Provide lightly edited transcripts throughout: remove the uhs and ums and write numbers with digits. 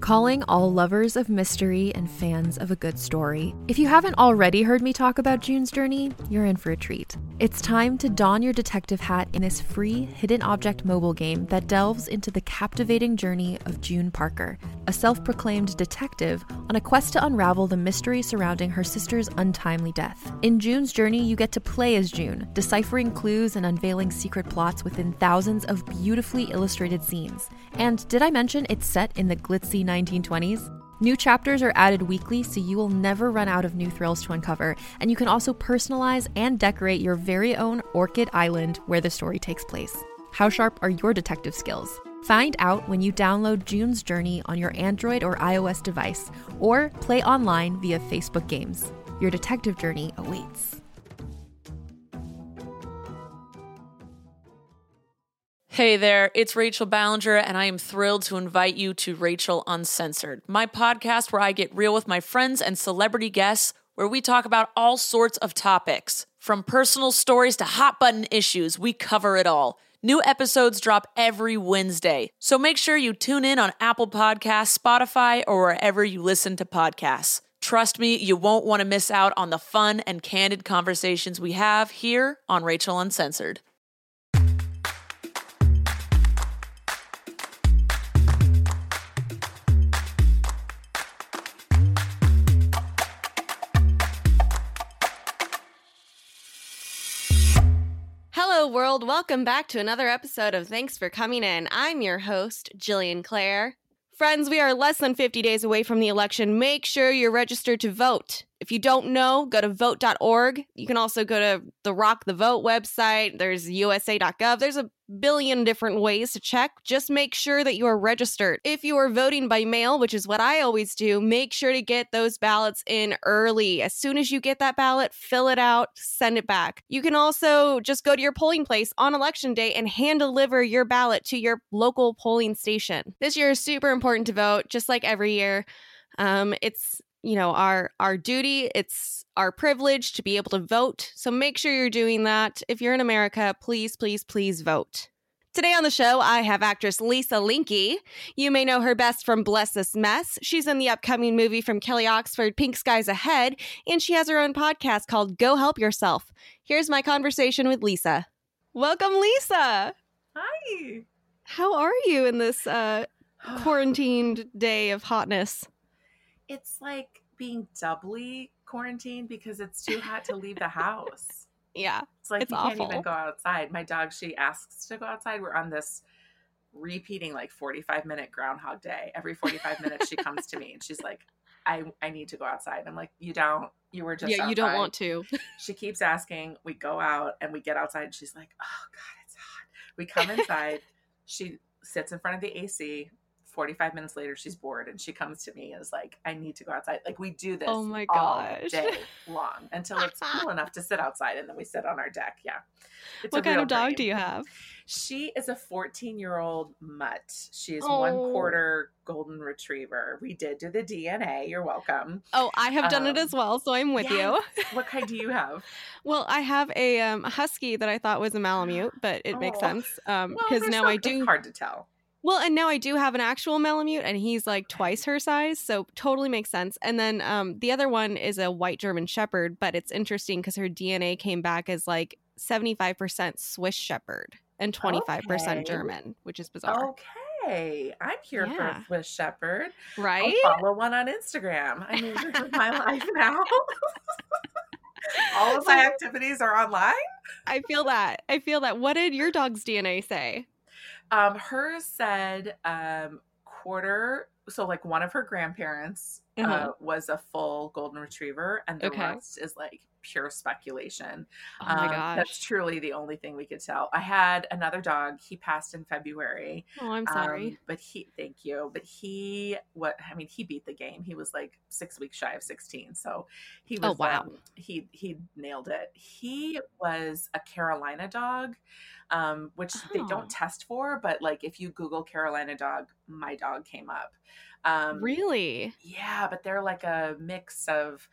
Calling all lovers of mystery and fans of a good story. If you haven't already heard me talk about June's Journey, you're in for a treat. It's time to don your detective hat in this free hidden object mobile game that delves into the captivating journey of June Parker, a self-proclaimed detective on a quest to unravel the mystery surrounding her sister's untimely death. In June's Journey, you get to play as June, deciphering clues and unveiling secret plots within thousands of beautifully illustrated scenes. And did I mention it's set in the glitzy 1920s? New chapters are added weekly, so you will never run out of new thrills to uncover, and you can also personalize and decorate your very own Orchid Island where the story takes place. How sharp are your detective skills? Find out when you download June's Journey on your Android or iOS device, or play online via Facebook Games. Your detective journey awaits. Hey there, it's Rachel Ballinger, and I am thrilled to invite you to Rachel Uncensored, my podcast where I get real with my friends and celebrity guests, where we talk about all sorts of topics. From personal stories to hot-button issues, we cover it all. New episodes drop every Wednesday, so make sure you tune in on Apple Podcasts, Spotify, or wherever you listen to podcasts. Trust me, you won't want to miss out on the fun and candid conversations we have here on Rachel Uncensored. Hello, world. Welcome back to another episode of Thanks for Coming In. I'm your host, Jillian Clare. Friends, we are less than 50 days away from the election. Make sure you're registered to vote. If you don't know, go to vote.org. You can also go to the Rock the Vote website. There's USA.gov. There's a billion different ways to check. Just make sure that you are registered. If you are voting by mail, which is what I always do, make sure to get those ballots in early. As soon as you get that ballot, fill it out, send it back. You can also just go to your polling place on election day and hand deliver your ballot to your local polling station. This year is super important to vote, just like every year. It's our duty, it's our privilege to be able to vote. So make sure you're doing that. If you're in America, please, please, please vote. Today on the show, I have actress Lisa Linky. You may know her best from Bless This Mess. She's in the upcoming movie from Kelly Oxford, Pink Skies Ahead, and she has her own podcast called Go Help Yourself. Here's my conversation with Lisa. Welcome, Lisa. Hi. How are you in this quarantined day of hotness? It's like being doubly quarantined because it's too hot to leave the house. Yeah. It's like you awful. Can't even go outside. My dog, she asks to go outside. We're on this repeating like 45-minute Groundhog Day. Every 45 minutes she comes to me and she's like, I need to go outside. I'm like, you don't. You were just outside. You don't want to. She keeps asking. We go out and we get outside and she's like, oh God, it's hot. We come inside. She sits in front of the AC. 45 minutes later, she's bored and she comes to me and is like, I need to go outside. Like we do this all day long until it's cool enough to sit outside, and then we sit on our deck. Yeah. What kind of dog do you have? She is a 14-year-old mutt. She is 1/4 golden retriever. We did do the DNA. You're welcome. Oh, I have done it as well, so I'm with you. What kind do you have? Well, I have a husky that I thought was a Malamute, but it makes sense because now I do. It's hard to tell. Well, and now I do have an actual Malamute, and he's like twice her size, so totally makes sense. And then the other one is a white German Shepherd, but it's interesting because her DNA came back as like 75% Swiss Shepherd and 25% German, which is bizarre. Okay, I'm here for a Swiss Shepherd. Right? I'll follow one on Instagram. I mean, this is my life now. All of my activities are online. I feel that. What did your dog's DNA say? Hers said quarter. So like one of her grandparents was a full golden retriever, and the rest is like pure speculation. Oh my gosh. That's truly the only thing we could tell. I had another dog. He passed in February. Oh, I'm sorry. Thank you. But he beat the game. He was like 6 weeks shy of 16. So he was, he nailed it. He was a Carolina dog, which they don't test for, but like if you Google Carolina dog, my dog came up. Really? Yeah, but they're like a mix of,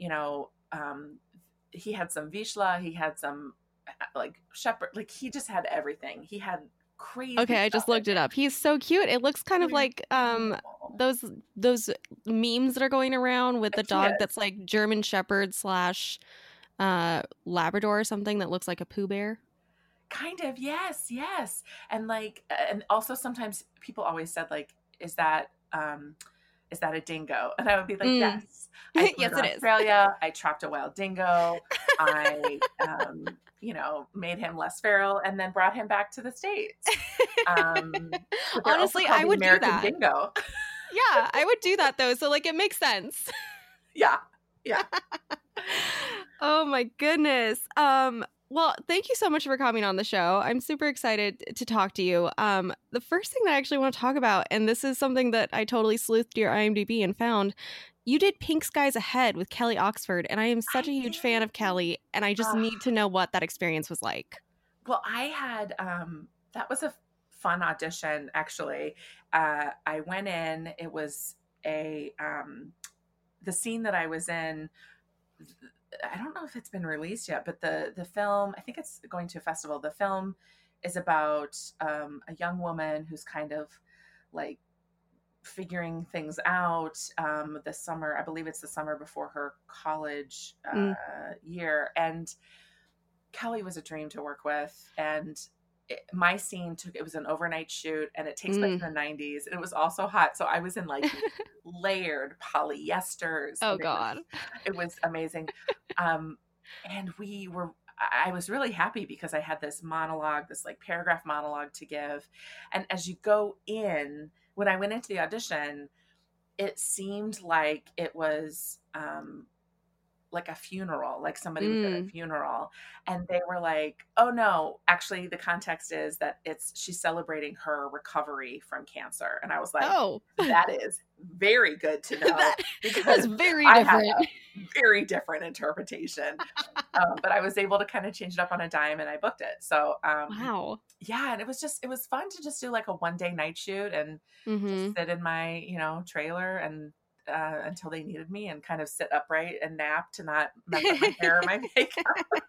he had some Vizsla, he had some like Shepherd, like he just had everything. He had crazy. Okay, I just looked it up. He's so cute. It looks kind of like those memes that are going around with the She dog is. that's like German Shepherd / Labrador or something that looks like a Pooh Bear? Kind of, yes, yes. And like, and also sometimes people always said like, is that a dingo? And I would be like, Mm. yes. I flew Yes, to it is. Australia. I trapped a wild dingo. I, made him less feral and then brought him back to the States. But they're also Honestly, called I the would do American that. dingo. Yeah, I would do that though. So like it makes sense. Yeah. Oh my goodness. Well, thank you so much for coming on the show. I'm super excited to talk to you. The first thing that I actually want to talk about, and this is something that I totally sleuthed your IMDb and found, you did Pink Skies Ahead with Kelly Oxford, and I am such a huge fan of Kelly, and I just need to know what that experience was like. Well, I had that was a fun audition actually. I went in, it was a the scene that I was in, I don't know if it's been released yet, but the film, I think it's going to a festival. The film is about a young woman who's kind of like figuring things out the summer. I believe it's the summer before her college year. And Kelly was a dream to work with. And my scene it was an overnight shoot, and it takes place in the 90s, and it was also hot. So I was in like layered polyesters. Oh God. It was amazing. And I was really happy because I had this monologue, this like paragraph monologue to give. And as you go in, when I went into the audition, it seemed like it was, like a funeral, like somebody was at a funeral, and they were like, oh no, actually the context is that she's celebrating her recovery from cancer. And I was like, oh, that is very good to know. That's very I different. had a very different interpretation. But I was able to kind of change it up on a dime, and I booked it. So wow. Yeah, and it was fun to just do like a 1-day night shoot and just sit in my, trailer and until they needed me, and kind of sit upright and nap to not mess up my hair or my makeup.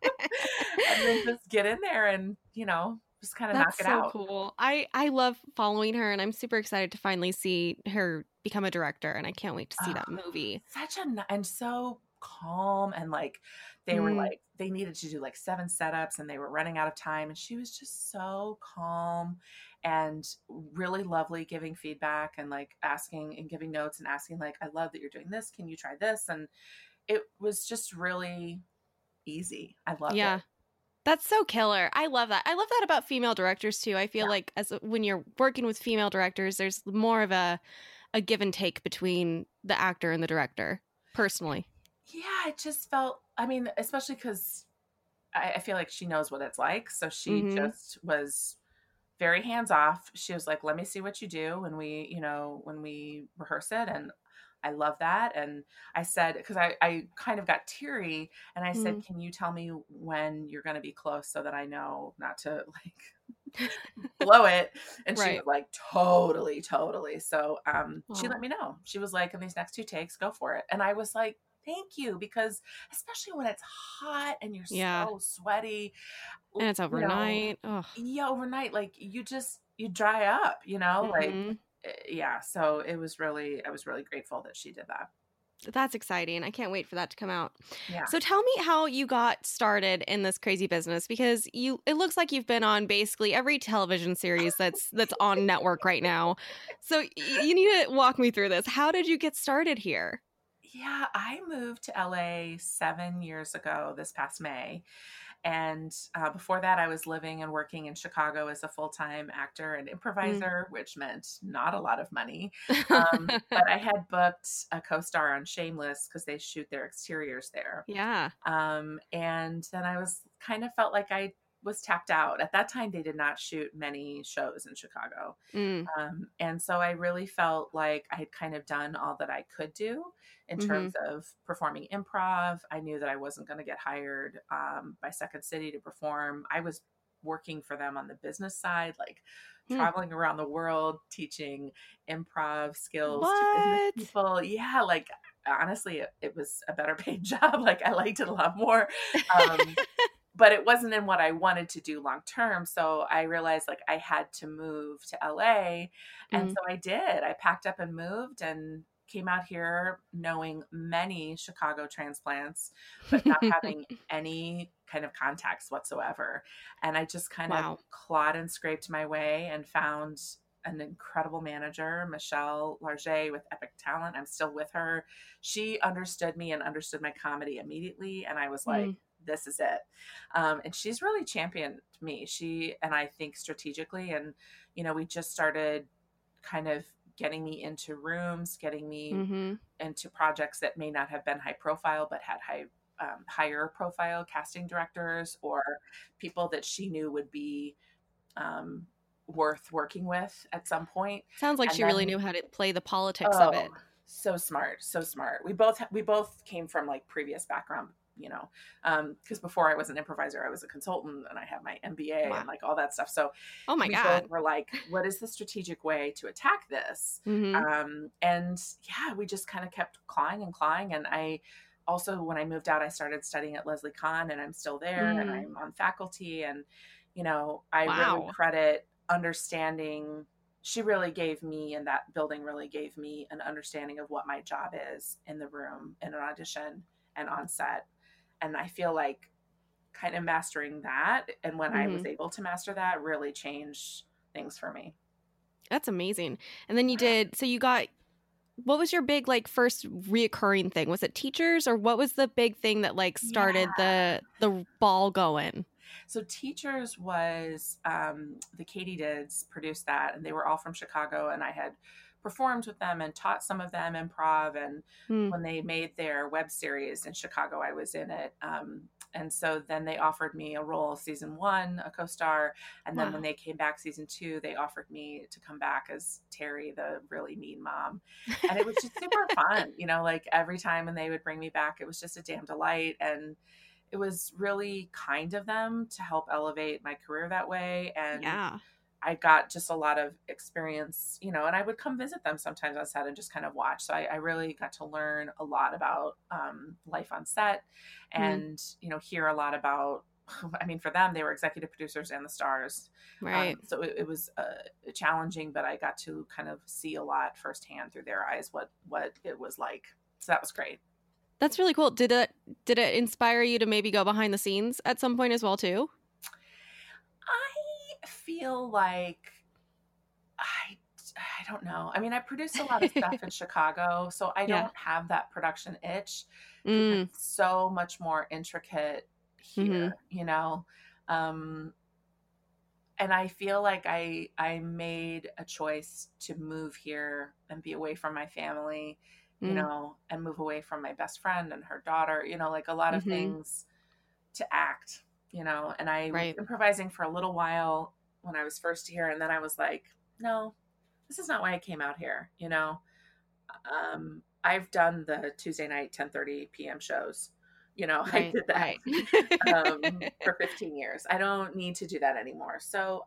And then just get in there and, just kind of knock it out. That's so cool. I love following her, and I'm super excited to finally see her become a director, and I can't wait to see that movie. And so calm, and like they were like, they needed to do like 7 setups and they were running out of time, and she was just so calm and really lovely, giving feedback and like asking and giving notes and asking like, I love that you're doing this. Can you try this? And it was just really easy. I love it. That's so killer. I love that. I love that about female directors too. I feel like when you're working with female directors, there's more of a give and take between the actor and the director, personally. Yeah, it just felt, I mean, especially because I feel like she knows what it's like. So she just was very hands off. She was like, let me see what you do when we rehearse it. And I love that. And I said, because I kind of got teary, and I said, can you tell me when you're going to be close so that I know not to like blow it? And she was like, totally. So she let me know. She was like, in these next 2 takes, go for it. And I was like, thank you, because especially when it's hot and you're so sweaty and it's overnight. Overnight, like you dry up, like so I was really grateful that she did that. That's exciting. I can't wait for that to come out. Yeah. So tell me how you got started in this crazy business, because it looks like you've been on basically every television series that's on network right now. So you need to walk me through this. How did you get started here? Yeah, I moved to LA 7 years ago this past May. And before that, I was living and working in Chicago as a full-time actor and improviser, which meant not a lot of money. But I had booked a co-star on Shameless because they shoot their exteriors there. Yeah. And then I was kind of felt like I was tapped out. At that time, they did not shoot many shows in Chicago. And so I really felt like I had kind of done all that I could do in terms of performing improv. I knew that I wasn't going to get hired by Second City to perform. I was working for them on the business side, like traveling around the world, teaching improv skills to business people. Yeah, like honestly, it was a better paid job. Like I liked it a lot more. but it wasn't in what I wanted to do long term. So I realized like I had to move to LA. And Mm. so I did. I packed up and moved and came out here knowing many Chicago transplants, but not having any kind of contacts whatsoever. And I just kind of Wow. clawed and scraped my way and found an incredible manager, Michelle Larget with Epic Talent. I'm still with her. She understood me and understood my comedy immediately. And I was like, Mm. this is it. And she's really championed me. She, and I think strategically, and, you know, we just started kind of getting me into rooms, getting me Mm-hmm. into projects that may not have been high profile, but had higher profile casting directors or people that she knew would be um, worth working with at some point. Sounds like And she really then, knew how to play the politics of oh, it. so smart, so smart. We both came from like previous background, you know, because before I was an improviser, I was a consultant and I had my MBA Wow. and like all that stuff. So Oh my we God. both were like, what is the strategic way to attack this? Mm-hmm. And yeah, we just kind of kept clawing and clawing. And I also, when I moved out, I started studying at Leslie Kahn and I'm still there and Mm. I'm on faculty. And, you know, I really Wow. credit understanding. She really gave me, and that building really gave me an understanding of what my job is in the room, in an audition and on set. And I feel like kind of mastering that, and when I Mm-hmm. was able to master that, really changed things for me. That's amazing. And then so you got, what was your big like first reoccurring thing? Was it teachers, or what was the big thing that like started Yeah. the ball going? So Teachers was the Katydids produced that, and they were all from Chicago, and I had performed with them and taught some of them improv. And Mm. when they made their web series in Chicago, I was in it. And so then they offered me a role season 1, a co-star. And then when Wow. they came back season 2, they offered me to come back as Terry, the really mean mom. And it was just super fun. You know, like every time when they would bring me back, it was just a damn delight. And it was really kind of them to help elevate my career that way. And Yeah. I got just a lot of experience, you know, and I would come visit them sometimes on set and just kind of watch. So I really got to learn a lot about life on set and, you know, hear a lot about, I mean, for them, they were executive producers and the stars. Right. So it was challenging, but I got to kind of see a lot firsthand through their eyes, what it was like. So that was great. That's really cool. Did it inspire you to maybe go behind the scenes at some point as well too? I feel like I don't know. I mean, I produced a lot of stuff in Chicago, so I Yeah. don't have that production itch because Mm. it's so much more intricate here, you know. Um, and I feel like I made a choice to move here and be away from my family, you Mm. know, and move away from my best friend and her daughter, you know, like a lot of Mm-hmm. things to act, you know. And I was Right. improvising for a little while when I was first here, and then I was like, no, this is not why I came out here, you know. I've done the Tuesday night 10:30 p.m. shows, you know. I Right. did that Right. for 15 years. I don't need to do that anymore. So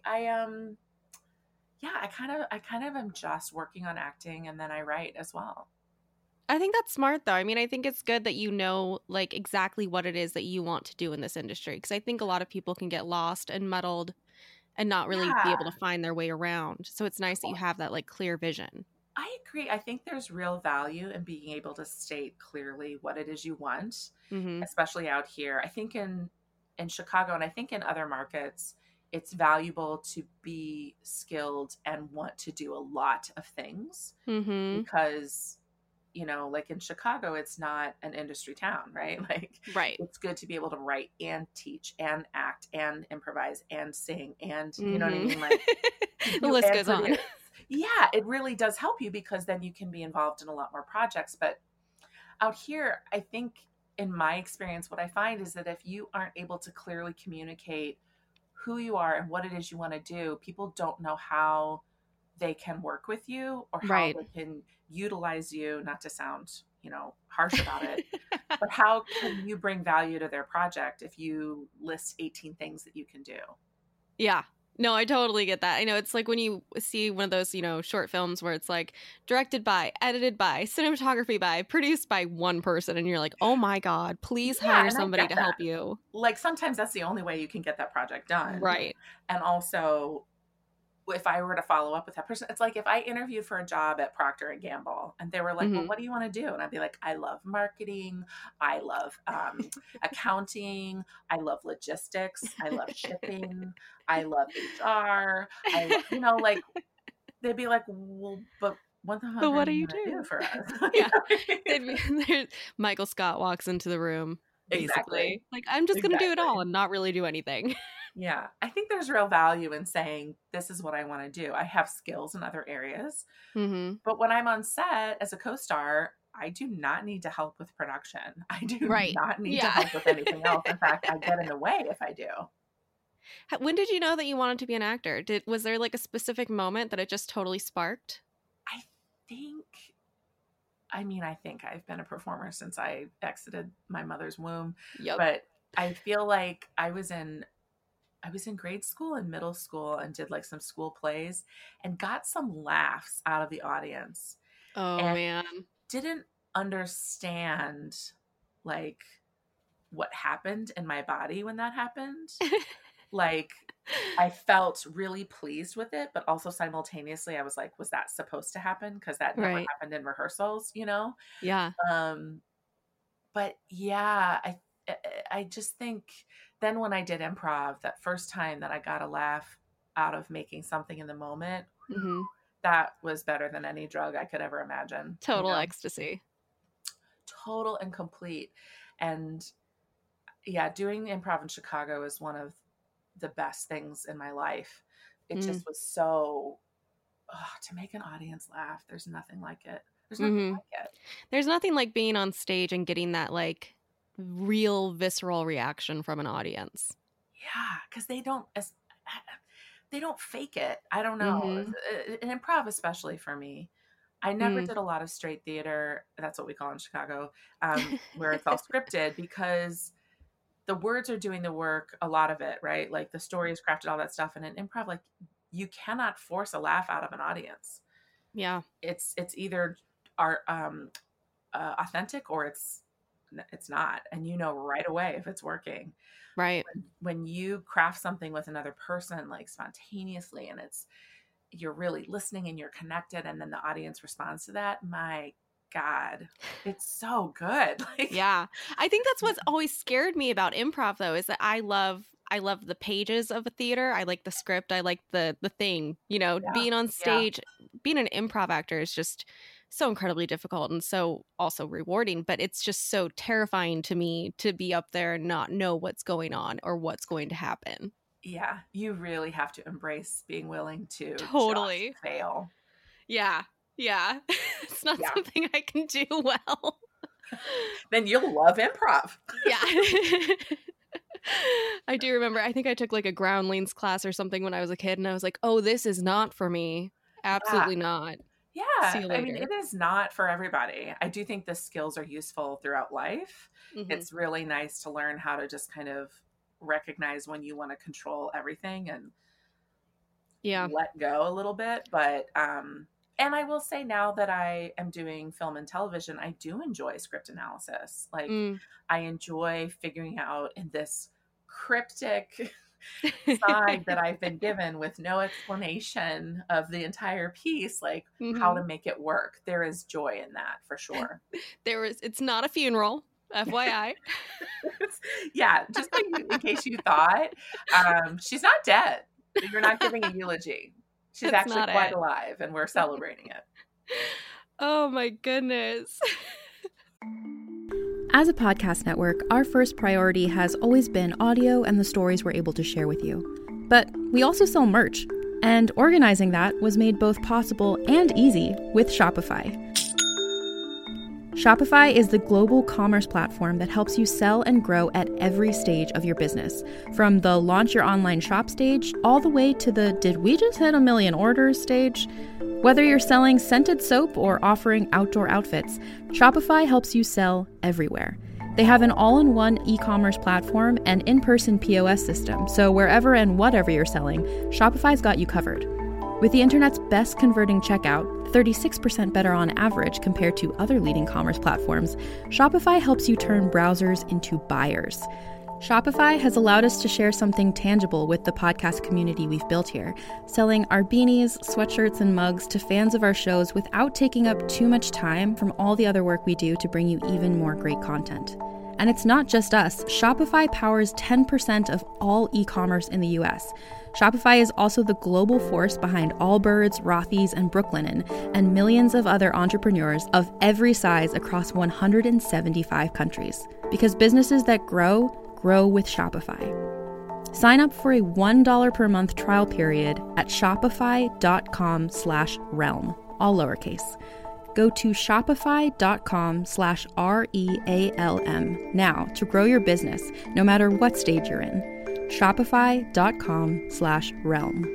yeah, I kind of am just working on acting, and then I write as well. I think that's smart though. I mean, I think it's good that you know like exactly what it is that you want to do in this industry, because I think a lot of people can get lost and muddled and not really be Yeah. able to find their way around. So it's nice that you have that like clear vision. I agree. I think there's real value in being able to state clearly what it is you want, Mm-hmm. especially out here. I think in Chicago, and I think in other markets, it's valuable to be skilled and want to do a lot of things Mm-hmm. because, you know, like in Chicago, it's not an industry town, right? Like Right. it's good to be able to write and teach and act and improvise and sing and, you know what I mean? Like The do list and goes on. produce. Yeah, it really does help you because then you can be involved in a lot more projects. But out here, I think in my experience, what I find is that if you aren't able to clearly communicate who you are and what it is you want to do, people don't know how they can work with you or how Right. they can utilize you, not to sound, you know, harsh about it, but how can you bring value to their project if you list 18 things that you can do? Yeah. No, I totally get that. I know it's like when you see one of those, short films where it's like directed by, edited by, cinematography by, produced by one person. And you're like, oh my God, please hire somebody to help you. Like sometimes that's the only way you can get that project done. Right. And also, if I were to follow up with that person, it's like if I interviewed for a job at Procter & Gamble and they were like, well, what do you want to do? And I'd be like, I love marketing. I love accounting. I love logistics. I love shipping. I love HR. like they'd be like, well, but what the hell do you do for us? Yeah. Michael Scott walks into the room. Basically. Exactly. Like, I'm just going to do it all and not really do anything. Yeah. I think there's real value in saying, this is what I want to do. I have skills in other areas. But when I'm on set as a co-star, I do not need to help with production. I do not need to help with anything else. In fact, I get in the way if I do. When did you know that you wanted to be an actor? Was there like a specific moment that it just totally sparked? I think I've been a performer since I exited my mother's womb. Yep. But I feel like I was in grade school and middle school and did like some school plays and got some laughs out of the audience. Oh, man. Didn't understand like what happened in my body when that happened. Like I felt really pleased with it, but also simultaneously I was like, was that supposed to happen? Because that never happened in rehearsals, Yeah. But yeah, I just think then when I did improv, that first time that I got a laugh out of making something in the moment, that was better than any drug I could ever imagine. Total ecstasy. Total and complete. And yeah, doing improv in Chicago is one of the best things in my life. It just was so, to make an audience laugh, there's nothing like it. There's nothing like it. There's nothing like being on stage and getting that like real visceral reaction from an audience. Yeah, because they don't fake it. I don't know. In improv, especially for me, I never did a lot of straight theater. That's what we call in Chicago, where it's all scripted, because the words are doing the work, a lot of it, right? Like the story is crafted, all that stuff. And in improv, like you cannot force a laugh out of an audience. Yeah. It's either authentic or it's not. And right away if it's working. Right. When you craft something with another person, like spontaneously, and you're really listening and you're connected, and then the audience responds to that, my God, it's so good. Yeah. I think that's what's always scared me about improv, though, is that I love the pages of a theater. I like the script. I like the thing, being on stage, being an improv actor is just so incredibly difficult and so also rewarding, but it's just so terrifying to me to be up there and not know what's going on or what's going to happen. Yeah. You really have to embrace being willing to totally just fail. Yeah. Yeah. It's not something I can do well. Then you'll love improv. Yeah. I do remember, I think I took like a groundlings class or something when I was a kid, and I was like, oh, this is not for me. Absolutely not. Yeah. See you later. I mean, it is not for everybody. I do think the skills are useful throughout life. It's really nice to learn how to just kind of recognize when you want to control everything and let go a little bit. But, and I will say, now that I am doing film and television, I do enjoy script analysis. Like I enjoy figuring out in this cryptic side that I've been given with no explanation of the entire piece, like how to make it work. There is joy in that for sure. It's not a funeral, FYI. Yeah, just in case you thought, she's not dead. You're not giving a eulogy. She's actually quite alive, and we're celebrating it. Oh my goodness. As a podcast network, our first priority has always been audio and the stories we're able to share with you. But we also sell merch, and organizing that was made both possible and easy with Shopify. Shopify is the global commerce platform that helps you sell and grow at every stage of your business, from the launch your online shop stage all the way to the did we just hit 1 million orders stage. Whether you're selling scented soap or offering outdoor outfits, Shopify helps you sell everywhere. They have an all-in-one e-commerce platform and in-person POS system, so wherever and whatever you're selling, Shopify's got you covered. With the internet's best converting checkout, 36% better on average compared to other leading commerce platforms, Shopify helps you turn browsers into buyers. Shopify has allowed us to share something tangible with the podcast community we've built here, selling our beanies, sweatshirts, and mugs to fans of our shows without taking up too much time from all the other work we do to bring you even more great content. And it's not just us. Shopify powers 10% of all e-commerce in the US. Shopify is also the global force behind Allbirds, Rothy's, and Brooklinen, and millions of other entrepreneurs of every size across 175 countries. Because businesses that grow with Shopify. Sign up for a $1 per month trial period at shopify.com/realm, all lowercase. Go to shopify.com/REALM now to grow your business, no matter what stage you're in. Shopify.com/realm.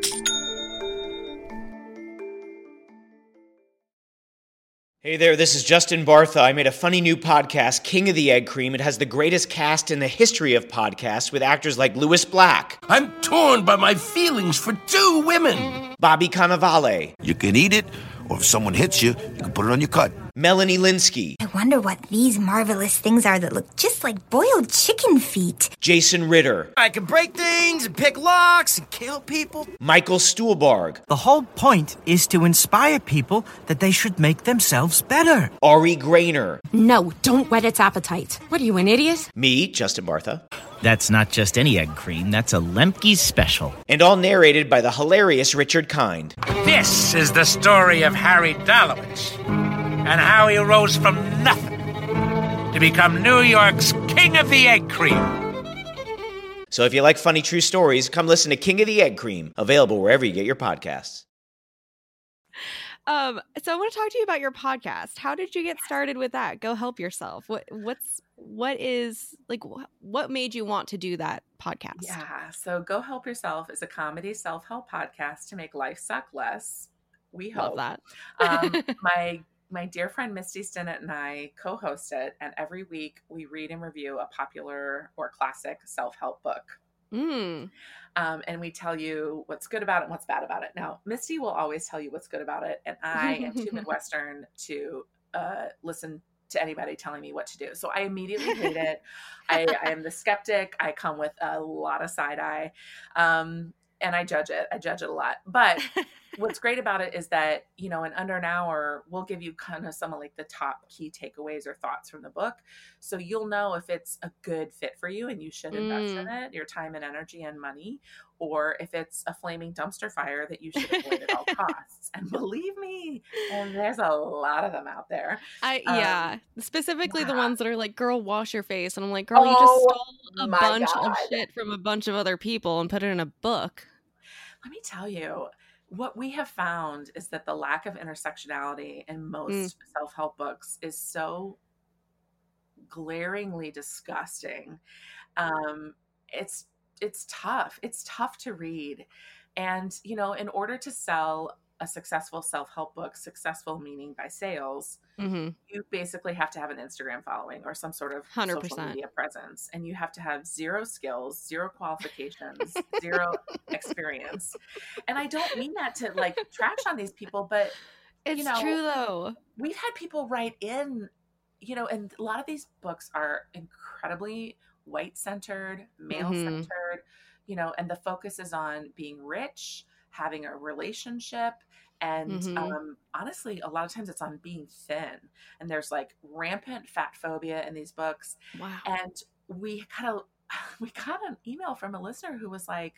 Hey there, this is Justin Bartha. I made a funny new podcast, King of the Egg Cream. It has the greatest cast in the history of podcasts with actors like Louis Black. I'm torn by my feelings for two women. Bobby Cannavale. You can eat it, or if someone hits you, you can put it on your cut. Melanie Linsky. I wonder what these marvelous things are that look just like boiled chicken feet. Jason Ritter. I can break things and pick locks and kill people. Michael Stuhlbarg. The whole point is to inspire people that they should make themselves better. Ari Grainer. No, don't whet its appetite. What are you, an idiot? Me, Justin Bartha. That's not just any egg cream, that's a Lemke's special. And all narrated by the hilarious Richard Kind. This is the story of Harry Dalowitz and how he rose from nothing to become New York's King of the Egg Cream. So if you like funny true stories, come listen to King of the Egg Cream, available wherever you get your podcasts. So I want to talk to you about your podcast. How did you get started with that? Go Help Yourself. What made you want to do that podcast? Yeah. So Go Help Yourself is a comedy self-help podcast to make life suck less. We hope. Love that. My dear friend Misty Stinnett and I co-host it, and every week we read and review a popular or classic self-help book. And we tell you what's good about it and what's bad about it. Now, Misty will always tell you what's good about it, and I am too Midwestern to listen to anybody telling me what to do. So I immediately hate it. I am the skeptic. I come with a lot of side eye, and I judge it. I judge it a lot. But what's great about it is that, you know, in under an hour, we'll give you kind of some of like the top key takeaways or thoughts from the book. So you'll know if it's a good fit for you and you should invest in it, your time and energy and money, or if it's a flaming dumpster fire that you should avoid at all costs. And believe me, and there's a lot of them out there. Specifically the ones that are like, girl, wash your face. And I'm like, girl, you just stole a bunch of shit from a bunch of other people and put it in a book. Let me tell you, what we have found is that the lack of intersectionality in most self-help books is so glaringly disgusting. It's tough. It's tough to read. And, you know, in order to sell a successful self-help book, successful meaning by sales, you basically have to have an Instagram following or some sort of 100%. social media presence. And you have to have zero skills, zero qualifications, zero experience. And I don't mean that to like trash on these people, but it's true though. We've had people write in, you know, and a lot of these books are incredibly white-centered, male-centered, you know, and the focus is on being rich, having a relationship, and honestly, a lot of times it's on being thin. And there's like rampant fat phobia in these books. Wow. And we got an email from a listener who was like,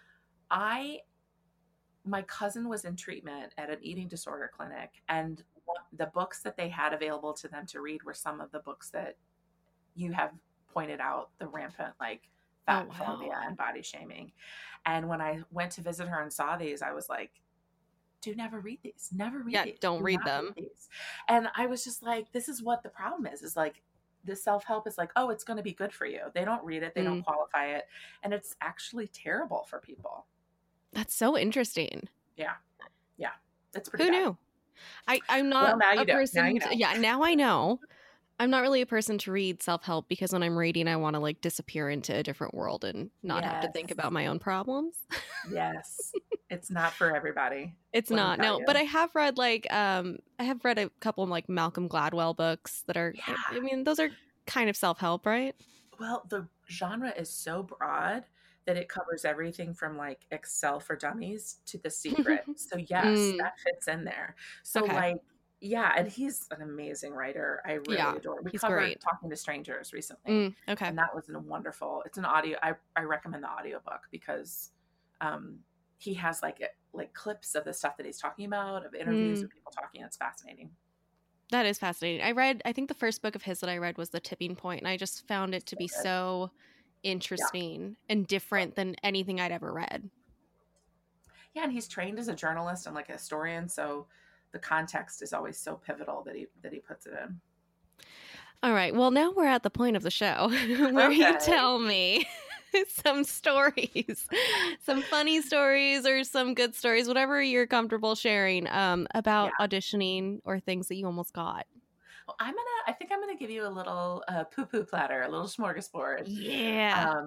my cousin was in treatment at an eating disorder clinic, and the books that they had available to them to read were some of the books that you have pointed out, the rampant like fat phobia and body shaming. And when I went to visit her and saw these, I was like, dude, never read these. Never read these. Don't read them. And I was just like, this is what the problem is like the self-help is like, oh, it's going to be good for you. They don't read it. They don't qualify it. And it's actually terrible for people. That's so interesting. Yeah. Yeah. It's pretty Who bad. knew? I'm not now you a do. person. Now you know. Yeah, now I know. I'm not really a person to read self-help because when I'm reading, I want to like disappear into a different world and not have to think about my own problems. Yes. It's not for everybody. It's not. No, but I have read like I have read a couple of like Malcolm Gladwell books that are I mean, those are kind of self-help, right? Well, the genre is so broad that it covers everything from like Excel for Dummies to The Secret. So yes, that fits in there. So like, yeah, and he's an amazing writer. I really adore him. We covered Talking to Strangers recently. And that was it's an audio. I recommend the audiobook because he has like clips of the stuff that he's talking about, of interviews of people talking. It's fascinating. That is fascinating. I think the first book of his that I read was The Tipping Point, and I just found it to be so interesting and different than anything I'd ever read. Yeah, and he's trained as a journalist and like a historian, so the context is always so pivotal that he puts it in. All right. Well, now we're at the point of the show where you tell me some stories, some funny stories or some good stories, whatever you're comfortable sharing about auditioning or things that you almost got. Well, I think I'm gonna give you a little poo-poo platter, a little smorgasbord. Yeah.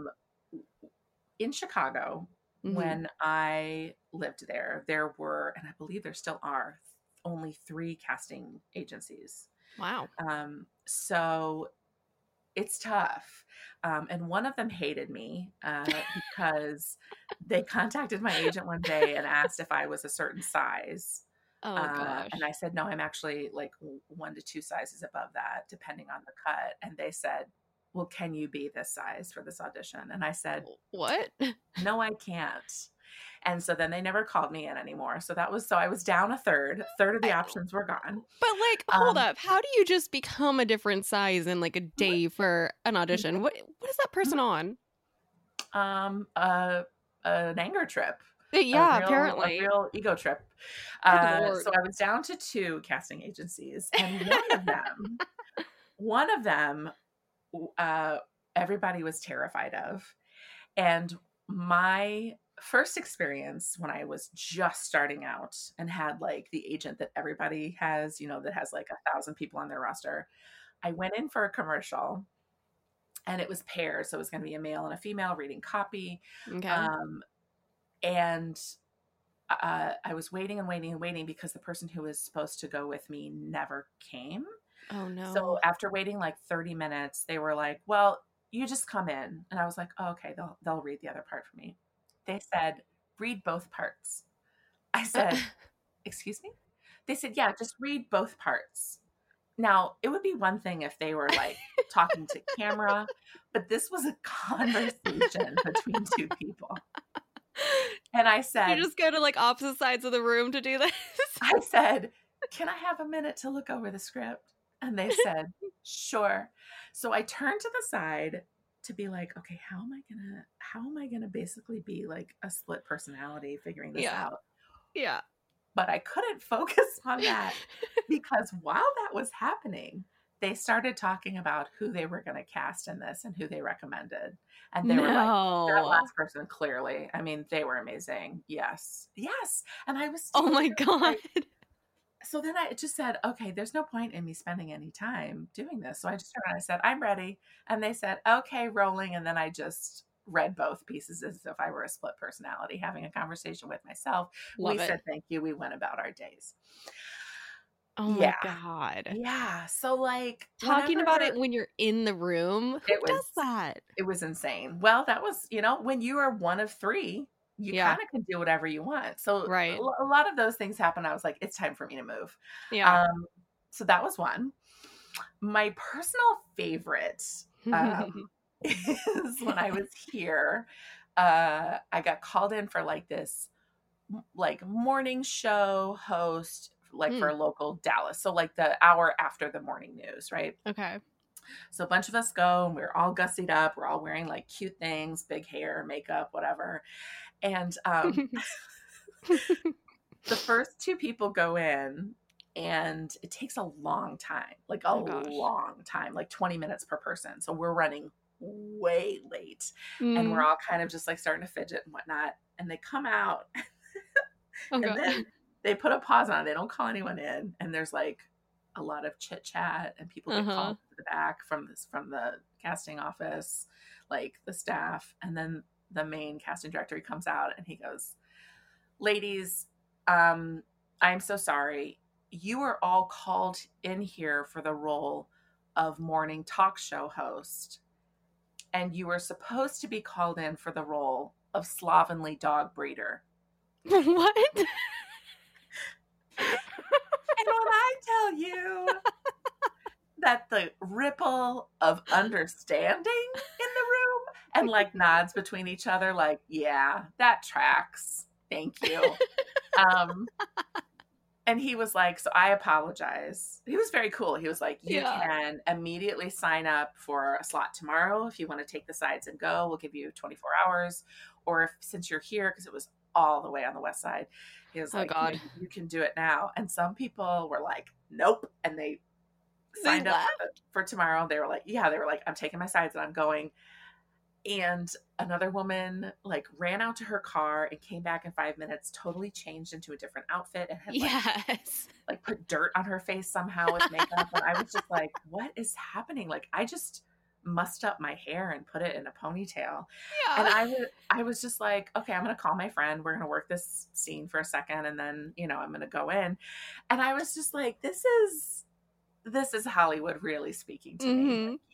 In Chicago, when I lived there were, and I believe there still are, only 3 casting agencies. Wow. So it's tough. And one of them hated me because they contacted my agent one day and asked if I was a certain size. Oh, gosh. And I said, no, I'm actually like 1 to 2 sizes above that, depending on the cut. And they said, well, can you be this size for this audition? And I said, what? No, I can't. And so then they never called me in anymore. So I was down a third of the options were gone. But like, hold up. How do you just become a different size in like a day for an audition? What is that person on? An anger trip. Yeah, apparently. A real ego trip. So I was down to 2 casting agencies, and one of them, everybody was terrified of. And my first experience when I was just starting out and had like the agent that everybody has, that has like 1,000 people on their roster, I went in for a commercial. And it was paired, so it was going to be a male and a female reading copy. Okay. And I was waiting and waiting and waiting because the person who was supposed to go with me never came. Oh, no. So after waiting like 30 minutes, they were like, well, you just come in. And I was like, oh, okay, they'll read the other part for me. They said, read both parts. I said, excuse me? They said, yeah, just read both parts. Now, it would be one thing if they were like talking to camera, but this was a conversation between 2 people. And I said, you just go to like opposite sides of the room to do this? I said, can I have a minute to look over the script? And they said, sure. So I turned to the side to be like, okay, how am I gonna basically be like a split personality figuring this out? Yeah. But I couldn't focus on that because while that was happening, they started talking about who they were going to cast in this and who they recommended. And they were like, that last person, clearly. I mean, they were amazing. Yes. Yes. And I was, oh my God. So then I just said, okay, there's no point in me spending any time doing this. So I just turned around and I said, I'm ready. And they said, okay, rolling. And then I just read both pieces as if I were a split personality, having a conversation with myself. Said thank you. We went about our days. Oh my God. Yeah. So like talking about it when you're in the room, who does that? It was insane. Well, that was, when you are one of 3, you kind of can do whatever you want. So a lot of those things happen. I was like, it's time for me to move. Yeah. So that was one. My personal favorite is when I was here, I got called in for like this like morning show host, like for a local Dallas. So like the hour after the morning news, right? Okay. So a bunch of us go and we're all gussied up. We're all wearing like cute things, big hair, makeup, whatever. And the first 2 people go in and it takes a long time, like long time, like 20 minutes per person. So we're running way late and we're all kind of just like starting to fidget and whatnot. And they come out and then they put a pause on it. They don't call anyone in. And there's like a lot of chit chat, and people get called to the back from the casting office, like the staff. And then the main casting director, he comes out and he goes, "Ladies, I'm so sorry. You were all called in here for the role of morning talk show host, and you were supposed to be called in for the role of slovenly dog breeder." What? And when I tell you that the ripple of understanding in the room and like nods between each other, like, yeah, that tracks. Thank you. And he was like, "So I apologize." He was very cool. He was like, "You can immediately sign up for a slot tomorrow. If you want to take the sides and go, we'll give you 24 hours. Or if, since you're here," because it was all the way on the west side, he was like, God. You can do it now. And some people were like, "Nope." And they signed up for tomorrow. They were like, "I'm taking my sides and I'm going." And another woman like ran out to her car and came back in 5 minutes, totally changed into a different outfit, and had like put dirt on her face somehow with makeup. And I was just like, what is happening? Like, I just mussed up my hair and put it in a ponytail. And I was just like, okay, I'm going to call my friend. We're going to work this scene for a second. And then, I'm going to go in. And I was just like, this is Hollywood really speaking to me. Like,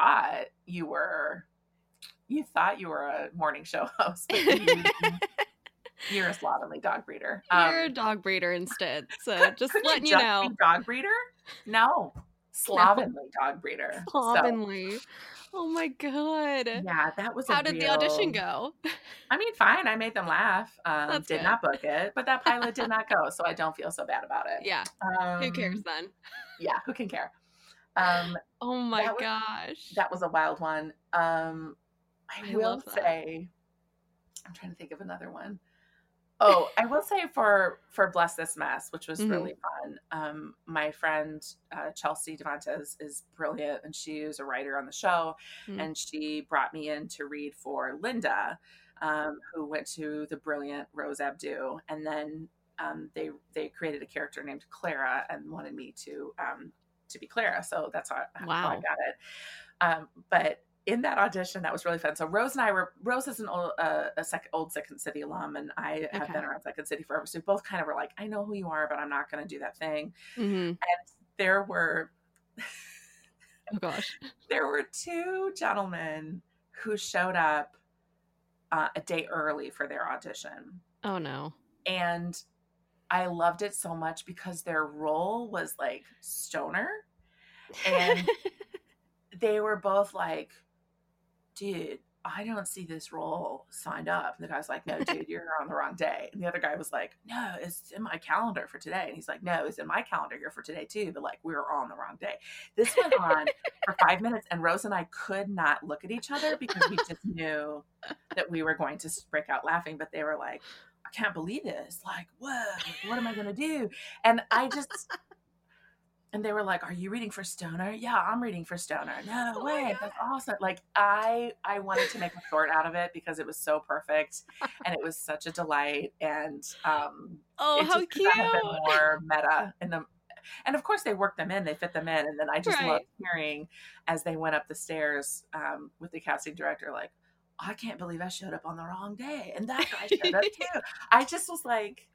you thought you were a morning show host, but you're a slovenly dog breeder. You're a dog breeder instead. So just letting you know. Dog breeder? No. Slovenly dog breeder. Slovenly. So, oh my God. Yeah, that was How did the audition go? I mean, fine. I made them laugh. Did not book it, but that pilot did not go, so I don't feel so bad about it. Yeah. Who cares then? Yeah, who can care? Oh my gosh. That was a wild one. I will say, I'm trying to think of another one. Oh, I will say for Bless This Mess, which was really fun. My friend Chelsea Devontes is brilliant, and she is a writer on the show, and she brought me in to read for Linda, who went to the brilliant Rose Abdoo, and then they created a character named Clara and wanted me to be Clara, so that's how I got it. But in that audition, that was really fun. So Rose is an old Second City alum, and I have been around Second City forever. So we both kind of were like, I know who you are, but I'm not going to do that thing. And there were, there were two gentlemen who showed up a day early for their audition. Oh no. And I loved it so much because their role was like stoner, and they were both like, "Dude, I don't see this role signed up." And the guy's like, "No, dude, you're on the wrong day." And the other guy was like, "No, it's in my calendar for today." And he's like, "No, it's in my calendar here for today too, but like, we were on the wrong day." This went on for 5 minutes, and Rose and I could not look at each other because we just knew that we were going to break out laughing. But they were like, "I can't believe this. Like, what am I going to do?" And and they were like, "Are you reading for Stoner?" "Yeah, I'm reading for Stoner." "No way, that's awesome." Like, I wanted to make a short out of it because it was so perfect, and it was such a delight. And how cute! Have been more meta in them. And of course, they worked them in, they fit them in, and then I just loved hearing as they went up the stairs with the casting director, like, "I can't believe I showed up on the wrong day, and that guy showed up too." I just was like,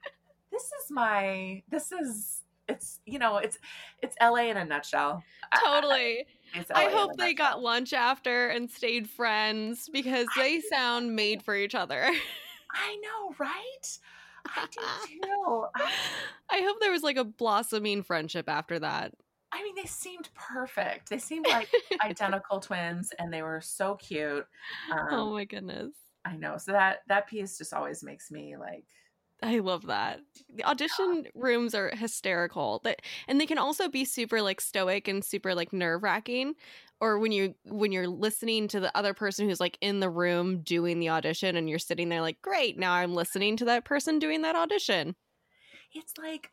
it's LA in a nutshell. Totally. I hope they got lunch after and stayed friends because they sound made for each other. I know, right? I do too. I hope there was like a blossoming friendship after that. I mean, they seemed perfect. They seemed like identical twins, and they were so cute. Oh my goodness. I know. So that piece just always makes me like, I love that. The audition rooms are hysterical. And they can also be super like stoic and super like nerve-wracking. Or when you're listening to the other person who's like in the room doing the audition, and you're sitting there like, great, now I'm listening to that person doing that audition. It's like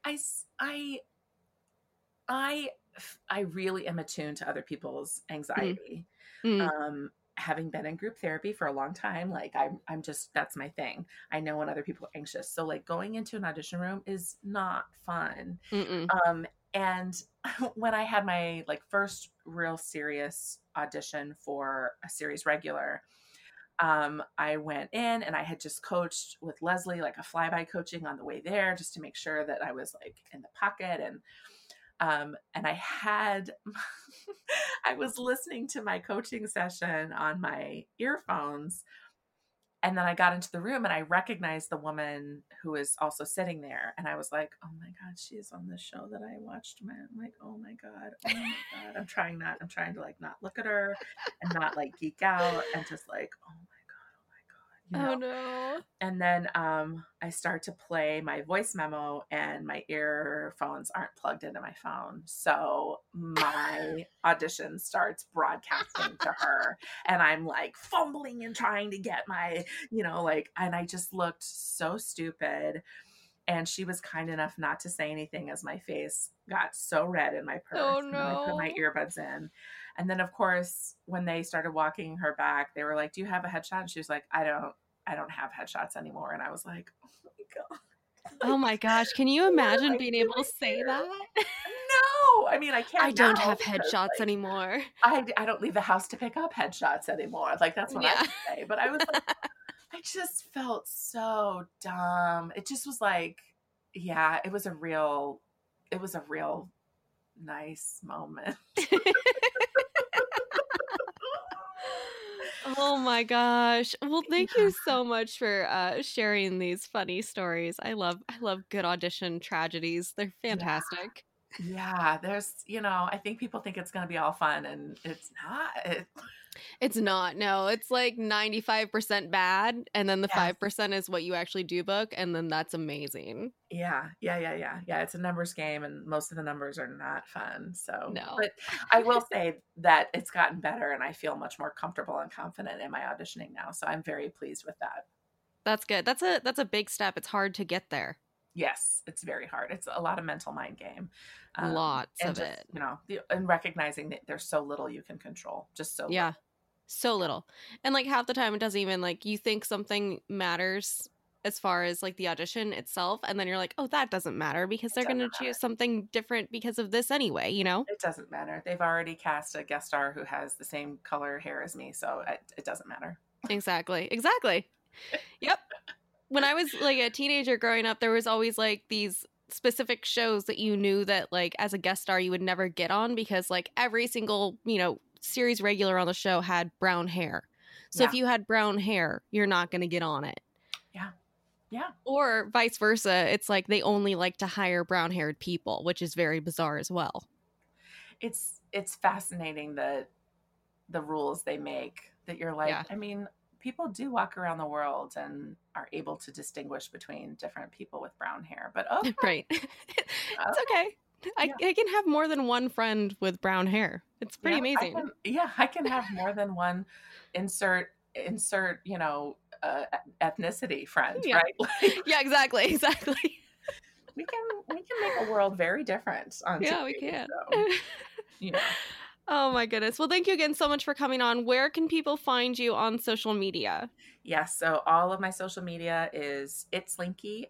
I really am attuned to other people's anxiety. Having been in group therapy for a long time, like I'm just, that's my thing. I know when other people are anxious. So like going into an audition room is not fun. And when I had my like first real serious audition for a series regular, I went in and I had just coached with Leslie, like a flyby coaching on the way there, just to make sure that I was like in the pocket. And I had, I was listening to my coaching session on my earphones. And then I got into the room and I recognized the woman who was also sitting there. And I was like, oh my God, she is on the show that I watched. I'm like, oh my God. I'm trying to like not look at her and not like geek out and just like, oh my God. You know? Oh no. And then I start to play my voice memo and my earphones aren't plugged into my phone. So my audition starts broadcasting to her and I'm like fumbling and trying to get my, and I just looked so stupid. And she was kind enough not to say anything as my face got so red in my purse. Oh, And I put my earbuds in. And then of course, when they started walking her back, they were like, do you have a headshot? And she was like, I don't have headshots anymore. And I was like, oh my God. Oh my gosh. Can you imagine being able to say that? No. I mean, I can't. I don't have headshots anymore. I don't leave the house to pick up headshots anymore. Like that's what I would say. But I was like, I just felt so dumb. It just was like, yeah, it was a real nice moment. Oh my gosh. Well, thank you so much for sharing these funny stories. I love good audition tragedies. They're fantastic. Yeah, there's, I think people think it's going to be all fun and it's not. It's not. No, it's like 95% bad. And then the 5% is what you actually do book. And then that's amazing. Yeah. It's a numbers game and most of the numbers are not fun. So, no. But I will say that it's gotten better and I feel much more comfortable and confident in my auditioning now. So I'm very pleased with that. That's good. That's a big step. It's hard to get there. Yes, it's very hard. It's a lot of mental mind game. Lots of it. And recognizing that there's so little you can control. Just so little. So little. And like half the time it doesn't even like you think something matters as far as like the audition itself. And then you're like, oh, that doesn't matter because they're going to choose something different because of this anyway, It doesn't matter. They've already cast a guest star who has the same color hair as me. So it doesn't matter. Exactly. Yep. When I was like a teenager growing up, there was always like these specific shows that you knew that like as a guest star you would never get on because like every single, series regular on the show had brown hair. So if you had brown hair, you're not going to get on it. Yeah. Or vice versa. It's like they only like to hire brown haired people, which is very bizarre as well. It's fascinating the rules they make that you're like, I mean, people do walk around the world and are able to distinguish between different people with brown hair, but right. It's okay. I can have more than one friend with brown hair. It's pretty amazing. I can have more than one insert ethnicity friend, right? Like, yeah, exactly. We can make a world very different on TV, we can. So, Oh my goodness. Well, thank you again so much for coming on. Where can people find you on social media? Yes, so all of my social media is itslinke,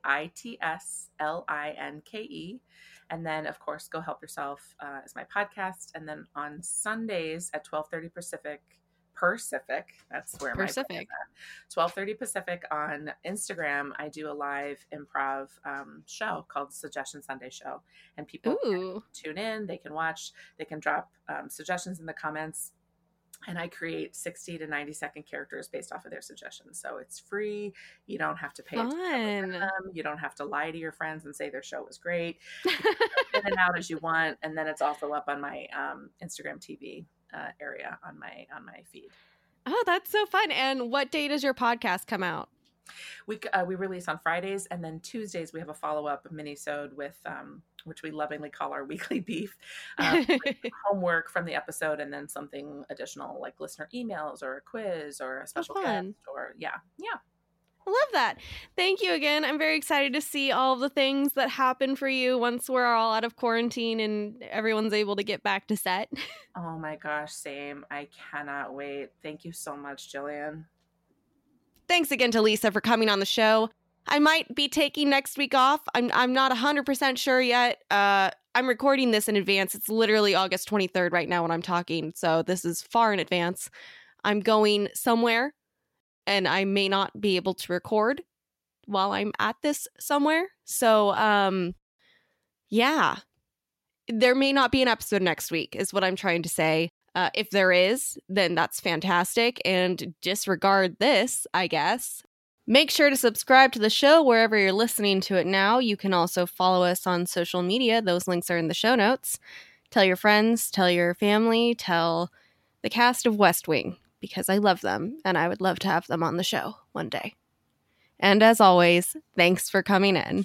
ITSLINKE. And then, of course, Go Help Yourself is my podcast. And then on Sundays at 12:30 Pacific, that's where Pacific. my 12:30 Pacific on Instagram, I do a live improv show called Suggestion Sunday Show. And people can tune in, they can watch, they can drop suggestions in the comments. And I create 60 to 90 second characters based off of their suggestions. So it's free. You don't have to pay attention to them. You don't have to lie to your friends and say their show was great. You can in and out as you want. And then it's also up on my Instagram TV area on my feed. Oh, that's so fun. And what day does your podcast come out? We release on Fridays, and then Tuesdays we have a follow-up mini-sode with which we lovingly call our weekly beef, homework from the episode, and then something additional like listener emails or a quiz or a special guest or yeah. I love that. Thank you again. I'm very excited to see all the things that happen for you once we're all out of quarantine and everyone's able to get back to set. Oh my gosh, same. I cannot wait. Thank you so much, Jillian. Thanks again to Lisa for coming on the show. I might be taking next week off. I'm not 100% sure yet. I'm recording this in advance. It's literally August 23rd right now when I'm talking, so this is far in advance. I'm going somewhere, and I may not be able to record while I'm at this somewhere. So, yeah. There may not be an episode next week, is what I'm trying to say. If there is, then that's fantastic, and disregard this, I guess. Make sure to subscribe to the show wherever you're listening to it now. You can also follow us on social media. Those links are in the show notes. Tell your friends, tell your family, tell the cast of West Wing, because I love them, and I would love to have them on the show one day. And as always, thanks for coming in.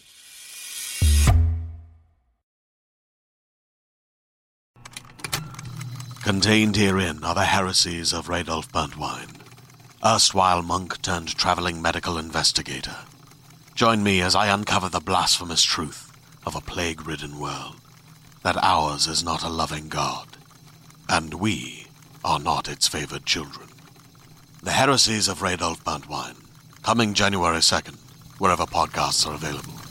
Contained herein are the heresies of Radolf Burntwine, erstwhile monk turned traveling medical investigator. Join me as I uncover the blasphemous truth of a plague-ridden world, that ours is not a loving God, and we are not its favored children. The heresies of Radolf Burntwine, coming January 2nd, wherever podcasts are available.